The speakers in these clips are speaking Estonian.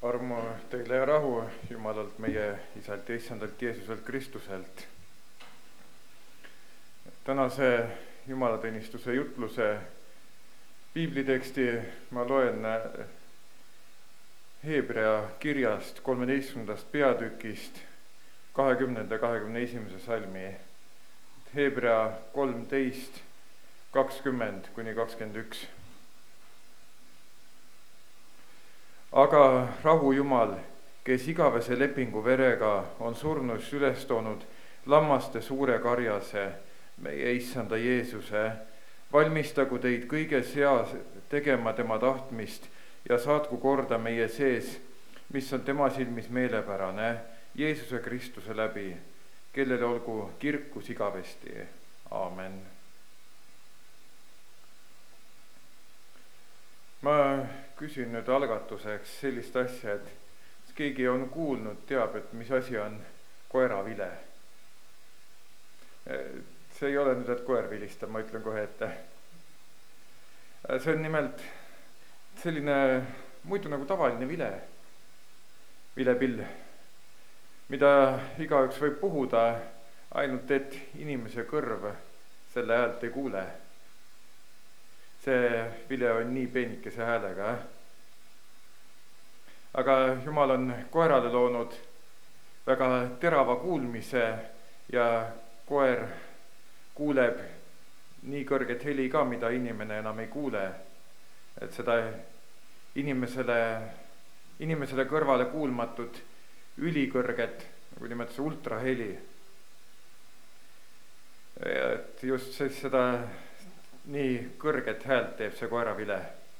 Armu teile ja rahu Jumalalt, meie Isalt ja Issandalt Jeesuselt Kristuselt. Tänase jumalateenistuse jutluse piibliteksti ma loen Hebrea kirjast 13. peatükist 20. ja 21. salmi. Hebrea 13, 20-21. Aga rahu Jumal, kes igavese lepingu verega on surnust üles toonud lammaste suure karjase, meie Issanda Jeesuse, valmistagu teid kõiges heas tegema tema tahtmist ja saatku korda meie sees, mis on tema silmis meelepärane, Jeesuse Kristuse läbi, kellele olgu kirkus igavesti. Aamen. Ma küsin nüüd algatuseks sellist asja, et keegi on kuulnud, teab, et mis asi on koeravile. See ei ole nüüd, et koer vilistab, ma ütlen kohe ette. See on nimelt selline muidu nagu tavaline vilepill, mida igaüks võib puhuda, ainult et inimese kõrv selle häält ei kuule. See vile on nii peenikese häälega. Aga Jumal on koerale loonud väga terava kuulmise ja koer kuuleb nii kõrget heli ka, mida inimene enam ei kuule. Et seda inimesele kõrvale kuulmatut ülikõrget, nagu nimetas ultraheli. Et just seda nii kõrget häält teeb see koeravile.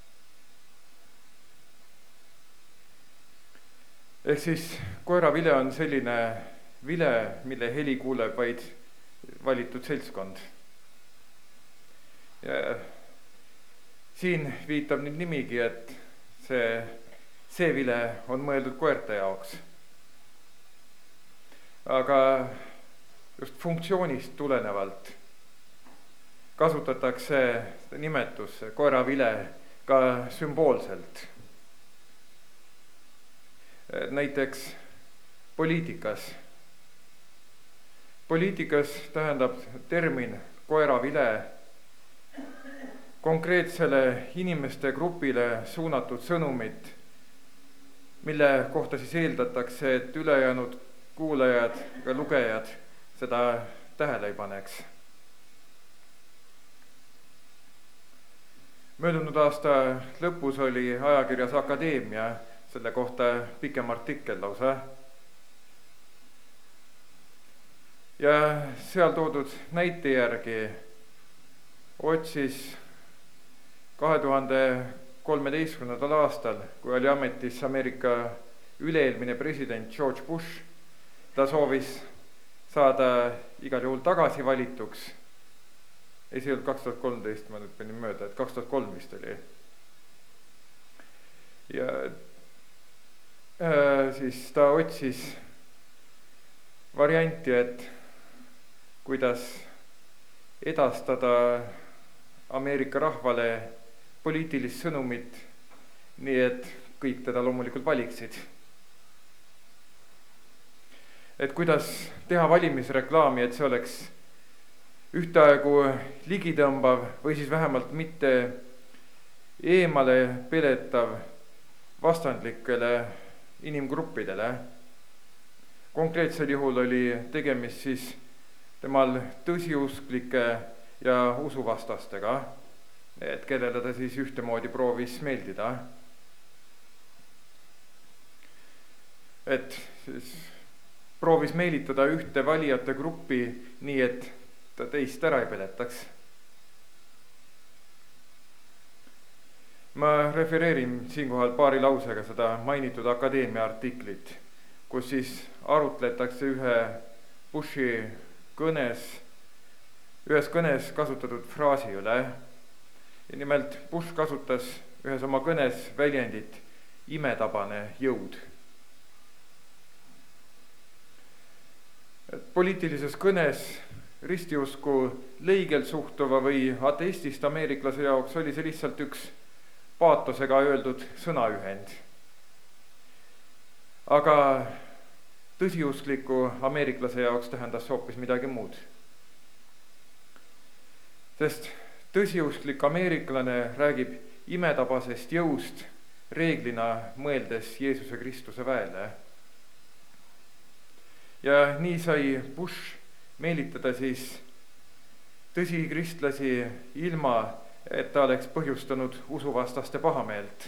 Ehk siis koeravile on selline vile, mille heli kuuleb vaid valitud seltskond. Ja siin viitab nüüd nimigi, et see vile on mõeldud koerte jaoks. Aga just funktsioonist tulenevalt kasutatakse nimetus koeravile ka sümboolselt. Näiteks poliitikas. Poliitikas tähendab termin koeravile konkreetsele inimeste grupile suunatud sõnumit, mille kohta siis eeldatakse, et ülejäänud kuulajad ja lugejad seda tähele ei paneks. Möödunud aasta lõpus oli ajakirjas Akadeemia selle kohta pikem artikkel lausa. Ja seal toodud näite järgi otsis 2013. aastal, kui oli ametis Ameerika üle-eelmine president George Bush, ta soovis saada igal juhul tagasi valituks. Ei, see ei olnud 2013, ma nüüd panin mööda, et 2003 vist oli. Ja siis ta otsis varianti, et kuidas edastada Ameerika rahvale poliitilist sõnumit, nii et kõik teda loomulikult valiksid. Et kuidas teha valimisreklaami, et see oleks ühtaegu ligitõmbav või siis vähemalt mitte eemale peletav vastandlikele inimgruppidele. Konkreetsel juhul oli tegemist siis temal tõsiusklike ja usuvastastega, et kellele ta siis ühtemoodi proovis meeldida. Et siis proovis meelitada ühte valijate gruppi nii, et ta teist ära ei peletaks. Ma refereerin siinkohal paari lausega seda mainitud Akadeemia artiklit, kus siis arutletakse ühes kõnes kasutatud fraasi üle. Ja nimelt Bush kasutas ühes oma kõnes väljendit imetabane jõud. Poliitilises kõnes ristiusku leigelt suhtuva või ateistist ameeriklase jaoks oli see lihtsalt üks paatosega öeldud sõnaühend. aga tõsiuskliku ameeriklase jaoks tähendas hoopis midagi muud. Sest tõsiusklik ameeriklane räägib imetabasest jõust, reeglina mõeldes Jeesuse Kristuse väele. Ja nii sai Bush meelitada siis tõsikristlasi ilma, et ta oleks põhjustanud usuvastaste pahameelt.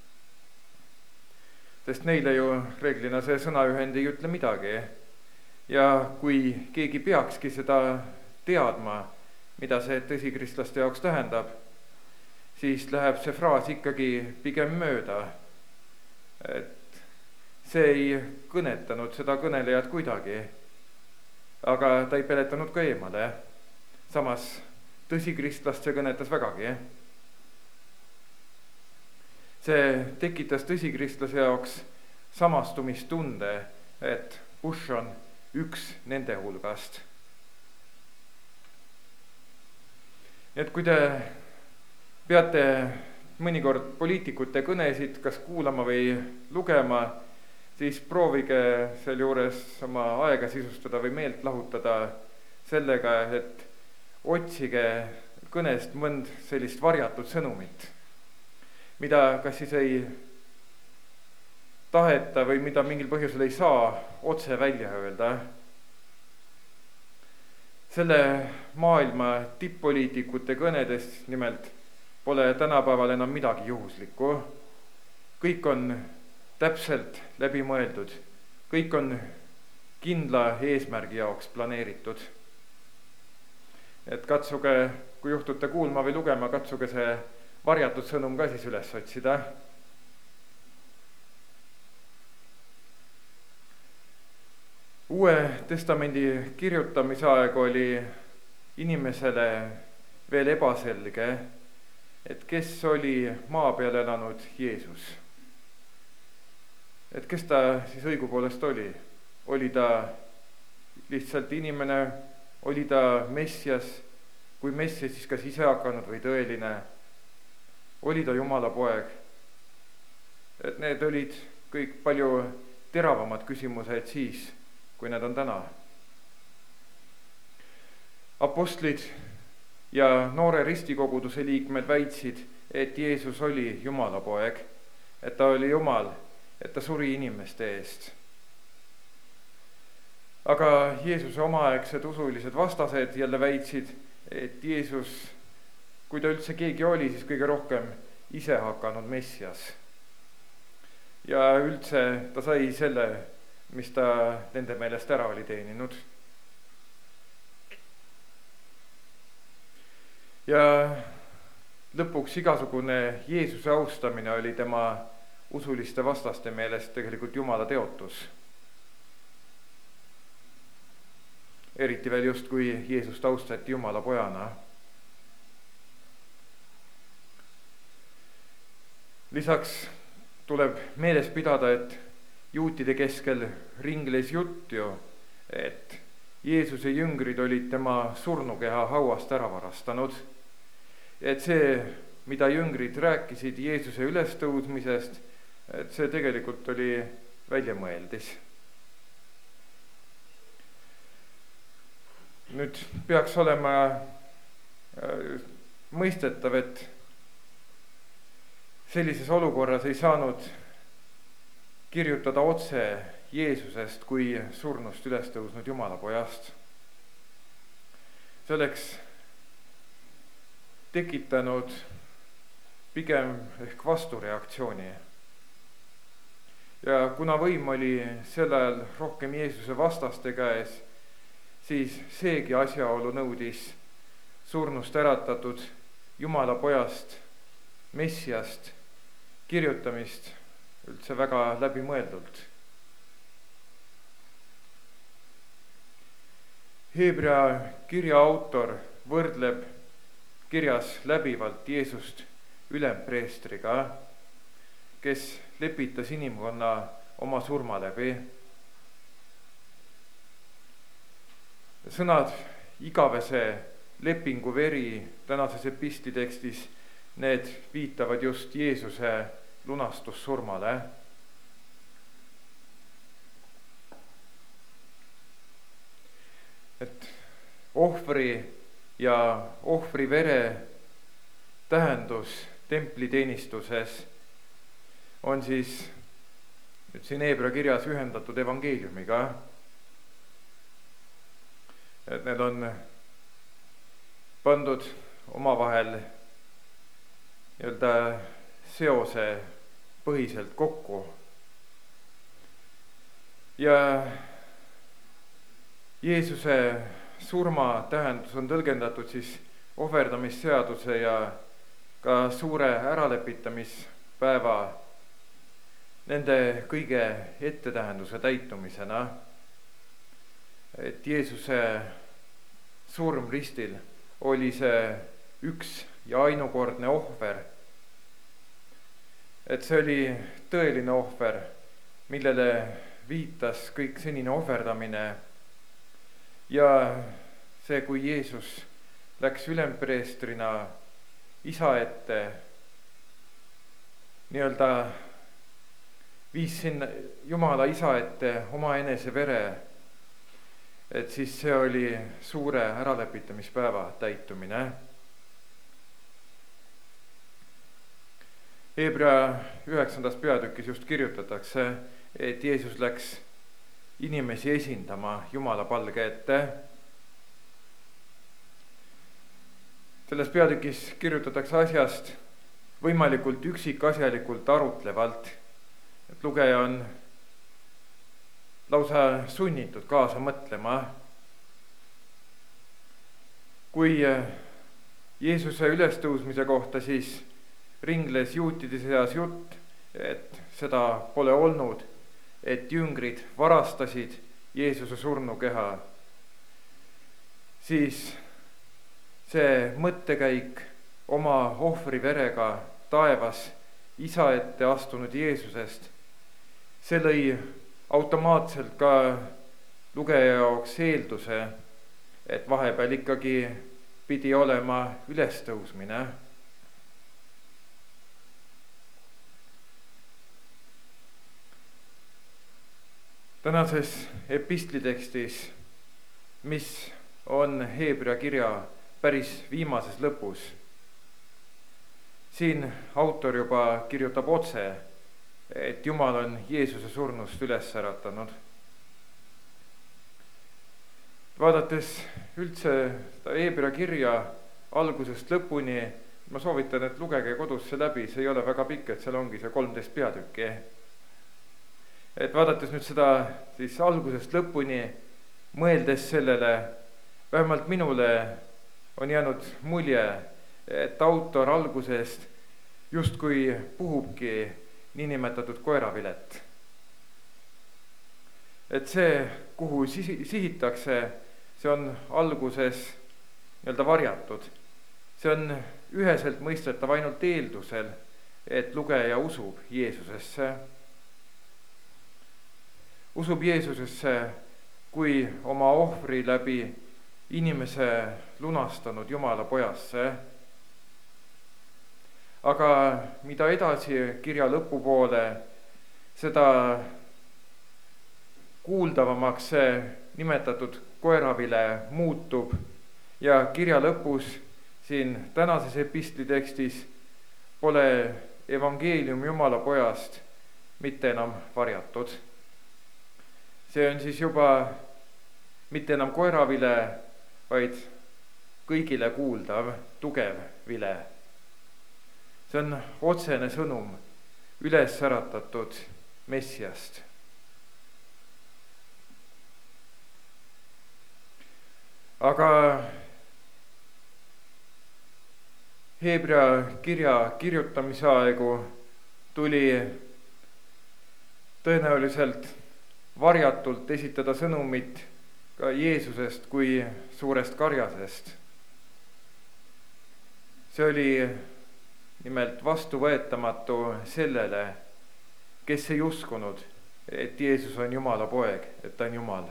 Sest neile ju reeglina see sõnaühend ei ütle midagi. Ja kui keegi peakski seda teadma, mida see tõsikristlaste jaoks tähendab, siis läheb see fraas ikkagi pigem mööda. Et see ei kõnetanud seda kõnelejat kuidagi, aga ta ei peletanud ka eemale. Samas tõsikristlast see kõnetas vägagi. See tekitas tõsikristlase jaoks samastumistunde, et Bush on üks nende hulgast. Et kui te peate mõnikord poliitikute kõnesid kas kuulama või lugema, siis proovige sealjuures oma aega sisustada või meelt lahutada sellega, et otsige kõnest mõnd sellist varjatud sõnumit, mida kas siis ei taheta või mida mingil põhjusel ei saa otse välja öelda. Selle maailma tipp-poliitikute kõnedes nimelt pole tänapäeval enam midagi juhuslikku. Kõik on täpselt läbi mõeldud, kõik on kindla eesmärgi jaoks planeeritud. Et katsuge, kui juhtute kuulma või lugema, katsuge see varjatud sõnum ka siis üles otsida. Uue testamendi kirjutamise aeg oli inimesele veel ebaselge, et kes oli maa peal elanud Jeesus. Et kes ta siis õigupoolest oli? Oli ta lihtsalt inimene, oli ta Messias, kui Messias siis kas ise hakanud või tõeline, oli ta Jumala poeg. Et need olid kõik palju teravamad küsimused siis, kui need on täna. Apostlid ja noore ristikoguduse liikmed väitsid, et Jeesus oli Jumala poeg, et ta oli Jumal, et ta suri inimeste eest. Aga Jeesuse omaaegsed usulised vastased jälle väitsid, et Jeesus, kui ta üldse keegi oli, siis kõige rohkem ise hakanud Messias. Ja üldse ta sai selle, mis ta nende meelest ära oli teeninud. Ja lõpuks igasugune Jeesuse austamine oli tema usuliste vastaste meelest tegelikult Jumala teotus. Eriti veel just, kui Jeesust austati Jumala pojana. Lisaks tuleb meeles pidada, et juutide keskel ringles jutt ju, et Jeesuse jüngrid olid tema surnukeha hauast ära varastanud. Et see, mida jüngrid rääkisid Jeesuse ülestõudmisest, et see tegelikult oli väljamõeldis. Nüüd peaks olema mõistetav, et sellises olukorras ei saanud kirjutada otse Jeesusest kui surnust üles tõusnud Jumala pojast. See oleks tekitanud pigem ehk vastureaktsiooni. Ja kuna võim oli sel ajal rohkem Jeesuse vastaste käes, siis seegi asjaolu nõudis surnust äratatud Jumala pojast, Messiast kirjutamist üldse väga läbimõeldult. Heebrea kirja autor võrdleb kirjas läbivalt Jeesust ülempreestriga, kes lepitas inimkonna oma surma läbi. Sõnad igavese lepingu veri tänases epistlitekstis, need viitavad just Jeesuse lunastussurmale. ohvri ja ohvri vere tähendus templiteenistuses on siis nüüd siin Hebra kirjas ühendatud evangeeliumiga. Et need on pandud omavahel nii-öelda seose põhiselt kokku. Ja Jeesuse surma tähendus on tõlgendatud siis ohverdamisseaduse ja ka suure äralepitamispäeva nende kõige ettetähenduse täitumisena, et Jeesuse surm ristil oli see üks ja ainukordne ohver. Et see oli tõeline ohver, millele viitas kõik senine ohverdamine ja see, kui Jeesus läks ülempreestrina isa ette, nii-öelda viis sinna Jumala isa ette oma enese vere, et siis see oli suure äralepitamispäeva täitumine. Hebra 9. peatükis just kirjutatakse, et Jeesus läks inimesi esindama Jumala palge ette. Selles peatükis kirjutatakse asjast võimalikult üksikasjalikult arutlevalt, et lugeja on lausa sunnitud kaasa mõtlema. Kui Jeesuse ülestõusmise kohta siis ringles juutide seas jutt, et seda pole olnud, et jüngrid varastasid Jeesuse surnukeha, siis see mõttekäik oma ohvri verega taevas isa ette astunud Jeesusest, see lõi automaatselt ka lugeja jaoks eelduse, et vahepeal ikkagi pidi olema ülestõusmine. Tänases epistlitekstis, mis on Hebra kirja päris viimases lõpus, siin autor juba kirjutab otse, et Jumal on Jeesuse surnust üles äratanud. Vaadates üldse seda Hebra kirja algusest lõpuni, ma soovitan, et lugege kodus see läbi, see ei ole väga pikk, et seal ongi see 13 peatükki. Et vaadates nüüd seda siis algusest lõpuni, mõeldes sellele, vähemalt minule on jäänud mulje, et autor algusest justkui puhubki niinimetatud koeravilet. Et see, kuhu sihitakse, see on alguses nii-öelda varjatud. See on üheselt mõistetav ainult eeldusel, et lugeja usub Jeesusesse. Usub Jeesusesse kui oma ohvri läbi inimese lunastanud Jumala pojasse. Aga mida edasi kirja lõpupoole, seda kuuldavamaks see nimetatud koeravile muutub ja kirja lõpus siin tänases epistlitekstis pole evangeelium Jumala pojast mitte enam varjatud. See on siis juba mitte enam koeravile, vaid kõigile kuuldav, tugev vile. See on otsene sõnum üles äratatud Messiast. Aga Hebra kirja kirjutamise aegu tuli tõenäoliselt varjatult esitada sõnumit ka Jeesusest kui suurest karjasest. See oli nimelt vastuvõetamatu sellele, kes ei uskunud, et Jeesus on Jumala poeg, et ta on Jumal.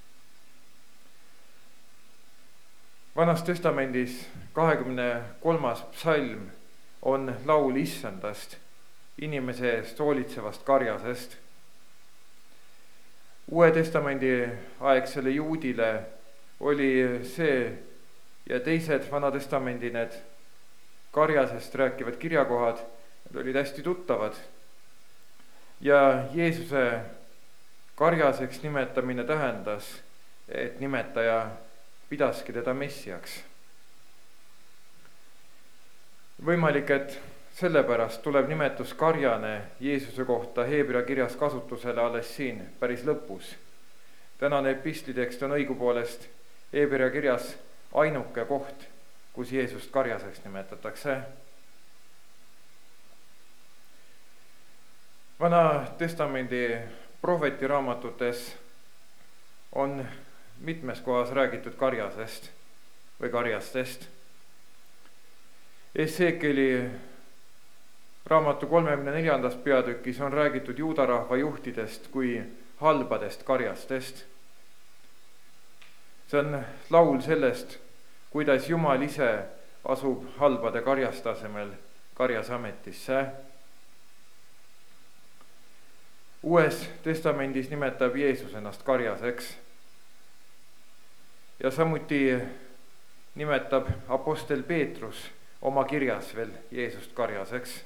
Vanas testamendis 23. psalm on laul issandast, inimese eest hoolitsevast karjasest. Uue testamendi aegsele juudile oli see ja teised Vana-testamendi need karjasest rääkivad kirjakohad, need olid hästi tuttavad. Ja Jeesuse karjaseks nimetamine tähendas, et nimetaja pidaski teda messiaks. Võimalik, et sellepärast tuleb nimetus karjane Jeesuse kohta Hebra kirjas kasutusele alles siin päris lõpus. Tänane epistlitekst on õigupoolest Hebra kirjas ainuke koht, kus Jeesust karjaseks nimetatakse. Vana-testamendi prohvetiraamatutes on mitmes kohas räägitud karjasest või karjastest. Esekieli raamatu 34. peatükis on räägitud juudarahva juhtidest kui halbadest karjastest. See on laul sellest, kuidas Jumal ise asub halbade karjaste asemel karjasametisse. Uues testamendis nimetab Jeesus ennast karjaseks ja samuti nimetab apostel Peetrus oma kirjas veel Jeesust karjaseks.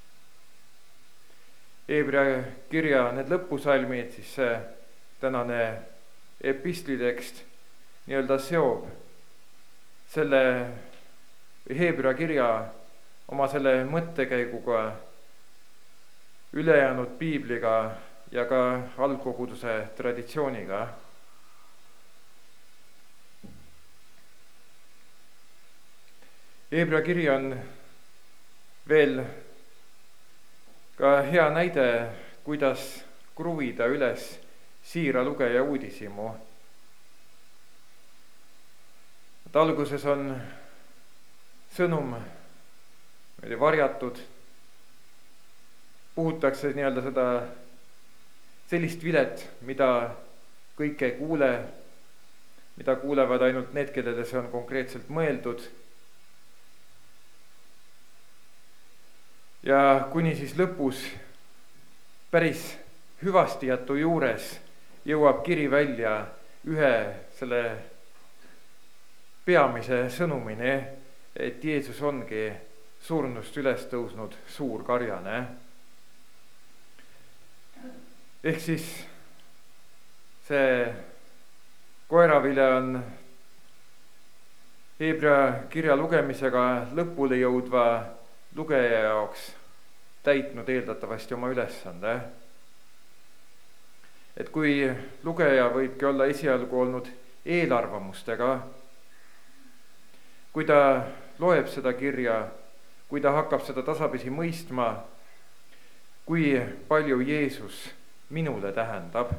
Hebra kirja need lõpusalmid, siis see tänane epistlitekst nii-öelda seob selle Hebra kirja oma selle mõttekäiguga ülejäänud piibliga ja ka algkoguduse traditsiooniga. Hebra kiri on veel ka hea näide, kuidas kruvida üles siira lugeja uudishimu. Alguses on sõnum varjatud, puhutakse nii-öelda seda sellist vilet, mida kõik ei kuule, mida kuulevad ainult need, kellele see on konkreetselt mõeldud. Ja kuni siis lõpus päris hüvastijätu juures jõuab kiri välja ühe selle peamise sõnumini, et Jeesus ongi surnust üles tõusnud suur karjane. Ehk siis see koeravile on Hebra kirja lugemisega lõpule jõudva lugeja jaoks täitnud eeldatavasti oma ülesande. Et kui lugeja võibki olla esialgu olnud eelarvamustega, kui ta loeb seda kirja, kui ta hakkab seda tasapisi mõistma, kui palju Jeesus minule tähendab,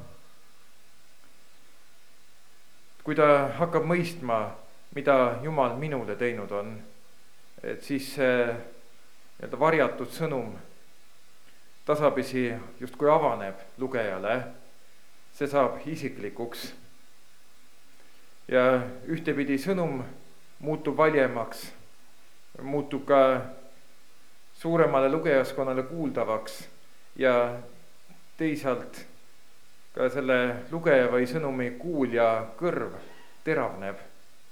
kui ta hakkab mõistma, mida Jumal minule teinud on, et siis see varjatud sõnum tasapisi justkui avaneb lugejale, see saab isiklikuks ja ühtepidi sõnum muutub valjemaks, muutub ka suuremale lugejaskonnale kuuldavaks ja teisalt ka selle lugeja või sõnumi kuulja kõrv teravneb.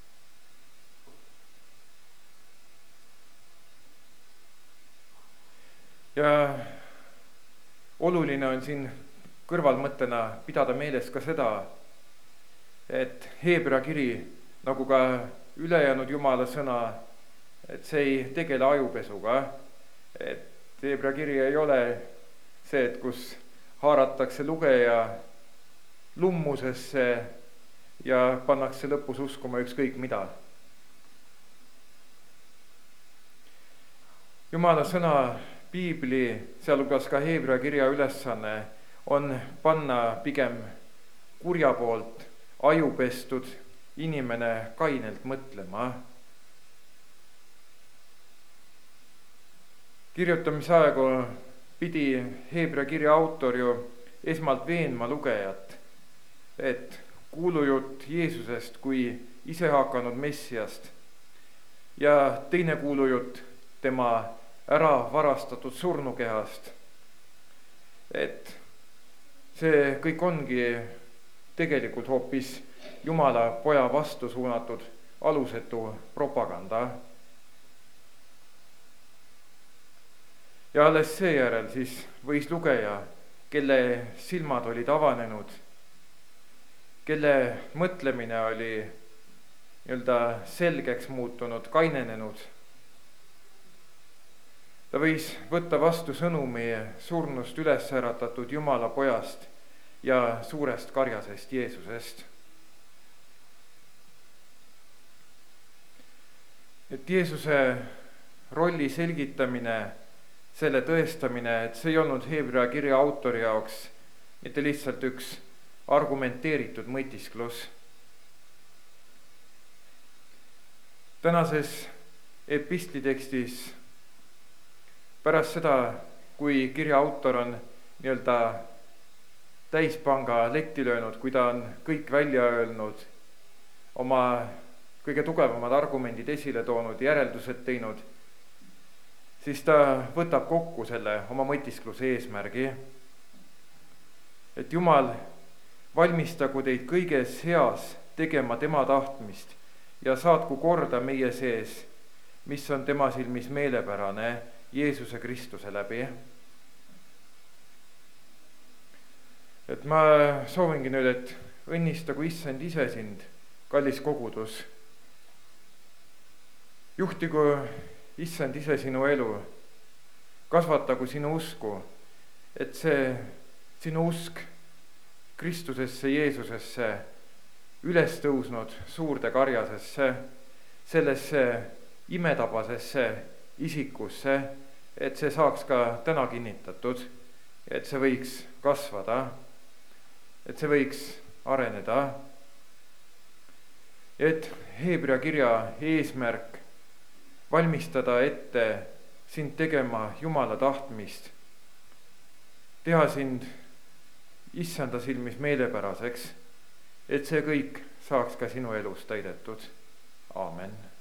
Ja oluline on siin kõrvalmõttena pidada meeles ka seda, et Hebra kiri, nagu ka ülejäänud Jumala sõna, et see ei tegele ajupesuga, et Hebra kiri ei ole see, et kus haaratakse lugeja lummusesse ja pannakse lõpus uskuma ükskõik mida. Jumala sõna, piibli, sealhulgas ka Hebra kirja ülesanne on panna pigem kurja poolt ajupestud inimene kainelt mõtlema. Kirjutamisaegu pidi Hebra kirja autor ju esmalt veenma lugejat, et kuulujutt Jeesusest kui isehakanud messiast ja teine kuulujutt tema ära varastatud surnukehast, et see kõik ongi tegelikult hoopis Jumala poja vastu suunatud alusetu propaganda. ja alles seejärel siis võis lugeja, kelle silmad olid avanenud, kelle mõtlemine oli nii-öelda selgeks muutunud, kainenenud, ta võis võtta vastu sõnumi surnust üles äratatud Jumala pojast ja suurest karjasest Jeesusest. Et Jeesuse rolli selgitamine, selle tõestamine, et see ei olnud Hebra kirja autori jaoks mitte lihtsalt üks argumenteeritud mõtisklus. Tänases epistlitekstis pärast seda, kui kirja autor on nii-öelda täispanga letti löönud, kui ta on kõik välja öelnud, oma kõige tugevamad argumendid esile toonud, järeldused teinud, siis ta võtab kokku selle oma mõtiskluse eesmärgi, et Jumal valmistagu teid kõiges heas tegema tema tahtmist ja saatku korda meie sees, mis on tema silmis meelepärane Jeesuse Kristuse läbi. Et ma soovingi nüüd, et õnnistagu Issand ise sind, kallis kogudus. Juhtigu Issand ise sinu elu, kasvatagu sinu usku, et see sinu usk Kristusesse, Jeesusesse, üles tõusnud suurde karjasesse, sellesse imetabasesse isikusse, et see saaks ka täna kinnitatud, et see võiks kasvada, et see võiks areneda, et Hebra kirja eesmärk valmistada ette sind tegema Jumala tahtmist, teha sind Issanda silmis meelepäraseks, et see kõik saaks ka sinu elus täidetud. Aamen.